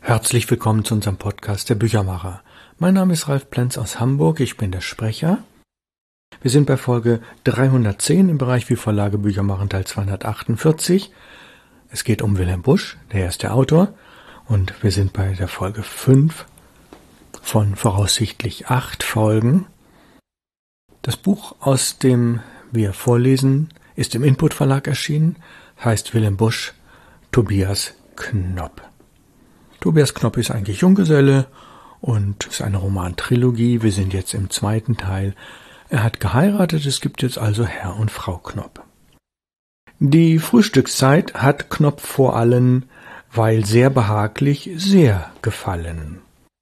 Herzlich willkommen zu unserem Podcast der Büchermacher. Mein Name ist Ralf Plenz aus Hamburg, ich bin der Sprecher. Wir sind bei Folge 310 im Bereich Wie Verlage Bücher machen, Teil 248. Es geht um Wilhelm Busch, der ist der Autor, und wir sind bei der Folge 5 von voraussichtlich 8 Folgen. Das Buch, aus dem wir vorlesen, ist im Input Verlag erschienen, heißt Wilhelm Busch, Tobias Knopp. Tobias Knopp ist eigentlich Junggeselle und ist eine Romantrilogie. Wir sind jetzt im zweiten Teil. Er hat geheiratet, es gibt jetzt also Herr und Frau Knopp. Die Frühstückszeit hat Knopp vor allen, weil sehr behaglich, sehr gefallen.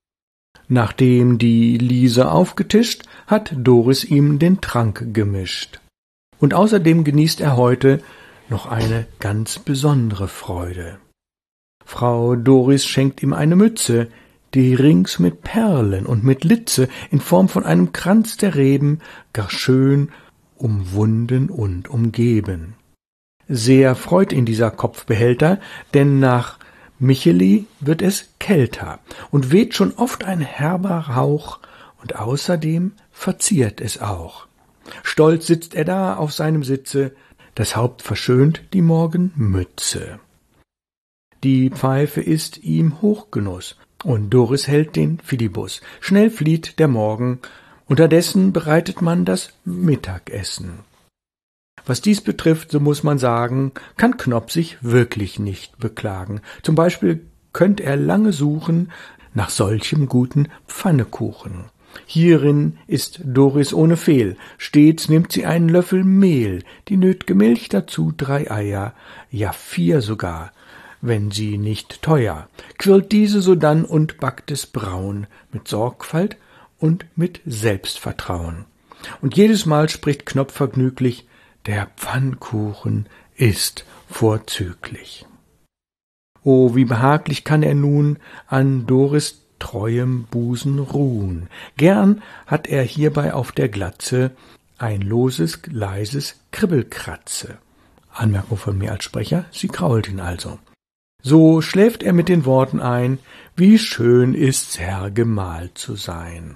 Nachdem die Liese aufgetischt, hat Doris ihm den Trank gemischt. Und außerdem genießt er heute noch eine ganz besondere Freude. Frau Doris schenkt ihm eine Mütze, die rings mit Perlen und mit Litze in Form von einem Kranz der Reben gar schön umwunden und umgeben. Sehr freut ihn dieser Kopfbehälter, denn nach Micheli wird es kälter und weht schon oft ein herber Hauch und außerdem verziert es auch. Stolz sitzt er da auf seinem Sitze, das Haupt verschönt die Morgenmütze. Die Pfeife ist ihm Hochgenuss, und Doris hält den Fidibus. Schnell flieht der Morgen, unterdessen bereitet man das Mittagessen. Was dies betrifft, so muss man sagen, kann Knopp sich wirklich nicht beklagen. Zum Beispiel könnt er lange suchen nach solchem guten Pfannekuchen. Hierin ist Doris ohne Fehl. Stets nimmt sie einen Löffel Mehl, die nöt'ge Milch dazu 3 Eier, ja 4 sogar, wenn sie nicht teuer, quirlt diese sodann und backt es braun, mit Sorgfalt und mit Selbstvertrauen. Und jedes Mal spricht Knopp vergnüglich, der Pfannkuchen ist vorzüglich. Oh, wie behaglich kann er nun an Doris treuem Busen ruhen. Gern hat er hierbei auf der Glatze ein loses, leises Kribbelkratze. Anmerkung von mir als Sprecher, sie krault ihn also. So schläft er mit den Worten ein, wie schön ist's, Herr Gemahl zu sein.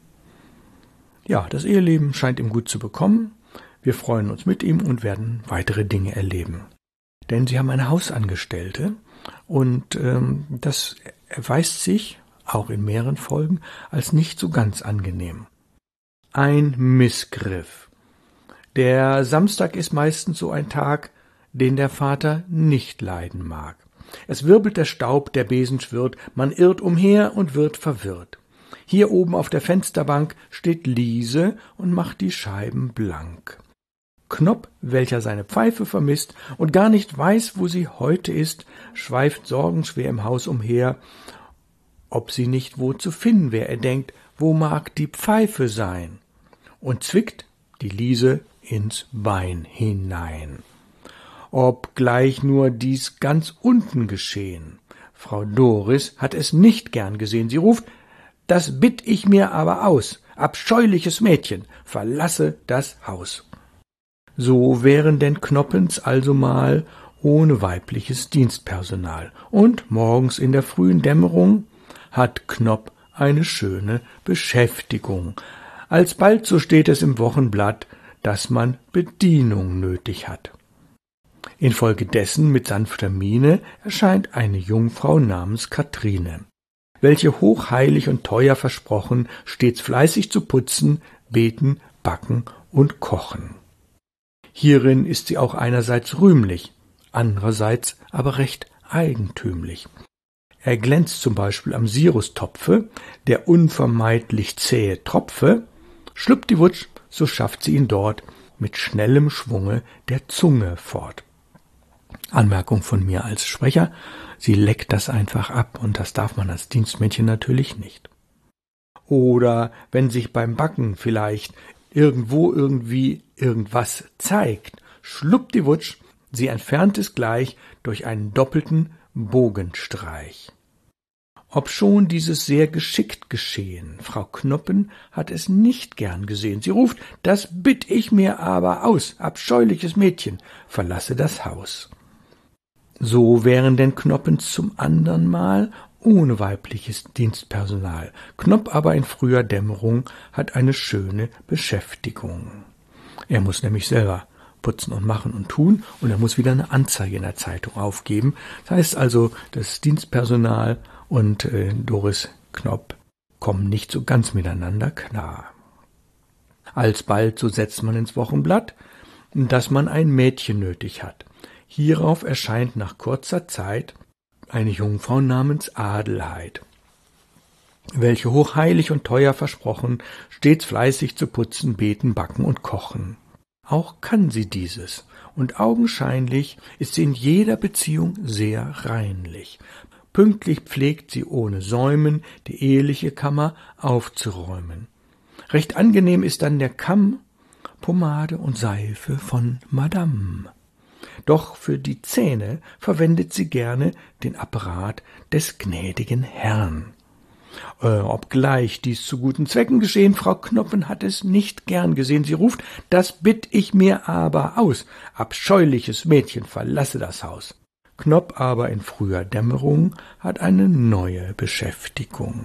Ja, das Eheleben scheint ihm gut zu bekommen. Wir freuen uns mit ihm und werden weitere Dinge erleben. Denn sie haben eine Hausangestellte und das erweist sich, auch in mehreren Folgen, als nicht so ganz angenehm. Ein Missgriff. Der Samstag ist meistens so ein Tag, den der Vater nicht leiden mag. Es wirbelt der Staub, der Besen schwirrt, man irrt umher und wird verwirrt. Hier oben auf der Fensterbank steht Liese und macht die Scheiben blank. Knopp, welcher seine Pfeife vermisst und gar nicht weiß, wo sie heute ist, schweift sorgenschwer im Haus umher, ob sie nicht wo zu finden wär. Er denkt, wo mag die Pfeife sein? Und zwickt die Liese ins Bein hinein. Obgleich nur dies ganz unten geschehen. Frau Doris hat es nicht gern gesehen. Sie ruft, das bitt ich mir aber aus. Abscheuliches Mädchen, verlasse das Haus. So wären denn Knoppens also mal ohne weibliches Dienstpersonal. Und morgens in der frühen Dämmerung hat Knopp eine schöne Beschäftigung. Alsbald, so steht es im Wochenblatt, dass man Bedienung nötig hat. Infolgedessen mit sanfter Miene erscheint eine Jungfrau namens Kathrine, welche hochheilig und teuer versprochen, stets fleißig zu putzen, beten, backen und kochen. Hierin ist sie auch einerseits rühmlich, andererseits aber recht eigentümlich. Er glänzt zum Beispiel am Sirustopfe, der unvermeidlich zähe Tropfe, schluppdiwutsch, so schafft sie ihn dort mit schnellem Schwunge der Zunge fort. Anmerkung von mir als Sprecher, sie leckt das einfach ab und das darf man als Dienstmädchen natürlich nicht. Oder wenn sich beim Backen vielleicht irgendwo irgendwie irgendwas zeigt, schluppdiwutsch, sie entfernt es gleich durch einen doppelten Bogenstreich. Obschon dieses sehr geschickt geschehen, Frau Knoppen hat es nicht gern gesehen. Sie ruft, das bitt ich mir aber aus, abscheuliches Mädchen, verlasse das Haus. So wären denn Knoppens zum andern Mal ohne weibliches Dienstpersonal. Knopp aber in früher Dämmerung hat eine schöne Beschäftigung. Er muss nämlich selber putzen und machen und tun und er muss wieder eine Anzeige in der Zeitung aufgeben. Das heißt also, das Dienstpersonal und Doris Knopp kommen nicht so ganz miteinander klar. Alsbald, so setzt man ins Wochenblatt, dass man ein Mädchen nötig hat. Hierauf erscheint nach kurzer Zeit eine Jungfrau namens Adelheid, welche hochheilig und teuer versprochen, stets fleißig zu putzen, beten, backen und kochen. Auch kann sie dieses, und augenscheinlich ist sie in jeder Beziehung sehr reinlich. Pünktlich pflegt sie ohne Säumen die eheliche Kammer aufzuräumen. Recht angenehm ist dann der Kamm, Pomade und Seife von Madame. Doch für die Zähne verwendet sie gerne den Apparat des gnädigen Herrn. Obgleich dies zu guten Zwecken geschehen, Frau Knoppen hat es nicht gern gesehen. Sie ruft, das bitt ich mir aber aus. Abscheuliches Mädchen, verlasse das Haus. Knopp aber in früher Dämmerung hat eine neue Beschäftigung.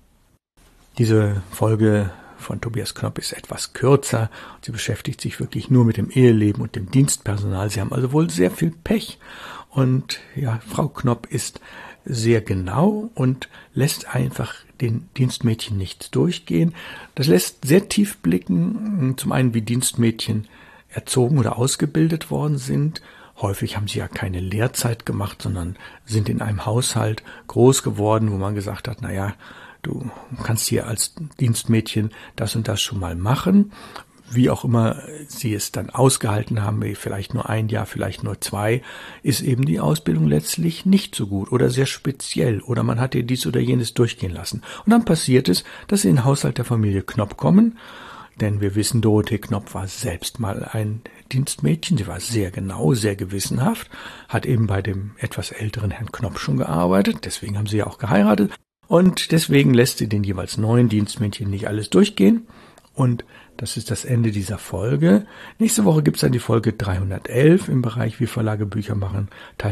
Diese Folge von Tobias Knopp ist etwas kürzer. Sie beschäftigt sich wirklich nur mit dem Eheleben und dem Dienstpersonal. Sie haben also wohl sehr viel Pech. Und ja, Frau Knopp ist sehr genau und lässt einfach den Dienstmädchen nichts durchgehen. Das lässt sehr tief blicken, zum einen wie Dienstmädchen erzogen oder ausgebildet worden sind. Häufig haben sie ja keine Lehrzeit gemacht, sondern sind in einem Haushalt groß geworden, wo man gesagt hat, naja, du kannst hier als Dienstmädchen das und das schon mal machen. Wie auch immer sie es dann ausgehalten haben, vielleicht nur ein Jahr, vielleicht nur 2, ist eben die Ausbildung letztlich nicht so gut oder sehr speziell oder man hat ihr dies oder jenes durchgehen lassen. Und dann passiert es, dass sie in den Haushalt der Familie Knopp kommen, denn wir wissen, Dorothee Knopp war selbst mal ein Dienstmädchen, sie war sehr genau, sehr gewissenhaft, hat eben bei dem etwas älteren Herrn Knopp schon gearbeitet, deswegen haben sie ja auch geheiratet. Und deswegen lässt sie den jeweils neuen Dienstmädchen nicht alles durchgehen. Und das ist das Ende dieser Folge. Nächste Woche gibt es dann die Folge 311 im Bereich Wie Verlage Bücher machen, Teil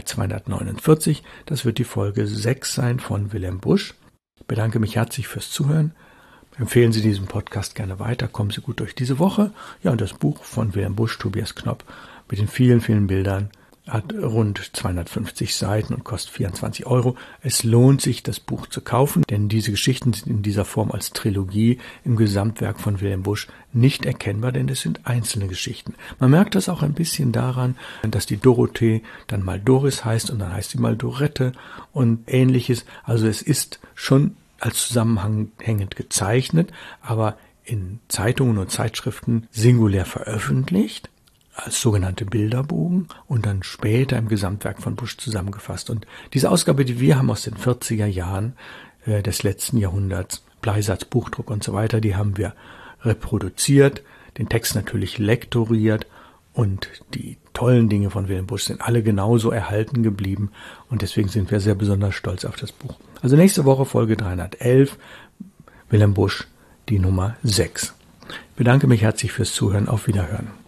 249. Das wird die Folge 6 sein von Wilhelm Busch. Ich bedanke mich herzlich fürs Zuhören. Empfehlen Sie diesen Podcast gerne weiter. Kommen Sie gut durch diese Woche. Ja, und das Buch von Wilhelm Busch, Tobias Knopp, mit den vielen, vielen Bildern, hat rund 250 Seiten und kostet 24 €. Es lohnt sich, das Buch zu kaufen, denn diese Geschichten sind in dieser Form als Trilogie im Gesamtwerk von Wilhelm Busch nicht erkennbar, denn es sind einzelne Geschichten. Man merkt das auch ein bisschen daran, dass die Dorothee dann mal Doris heißt und dann heißt sie mal Dorette und ähnliches. Also es ist schon als zusammenhängend gezeichnet, aber in Zeitungen und Zeitschriften singulär veröffentlicht, als sogenannte Bilderbogen und dann später im Gesamtwerk von Busch zusammengefasst. Und diese Ausgabe, die wir haben aus den 40er Jahren des letzten Jahrhunderts, Bleisatz, Buchdruck und so weiter, die haben wir reproduziert, den Text natürlich lektoriert und die tollen Dinge von Wilhelm Busch sind alle genauso erhalten geblieben und deswegen sind wir sehr besonders stolz auf das Buch. Also nächste Woche Folge 311, Wilhelm Busch, die Nummer 6. Ich bedanke mich herzlich fürs Zuhören. Auf Wiederhören.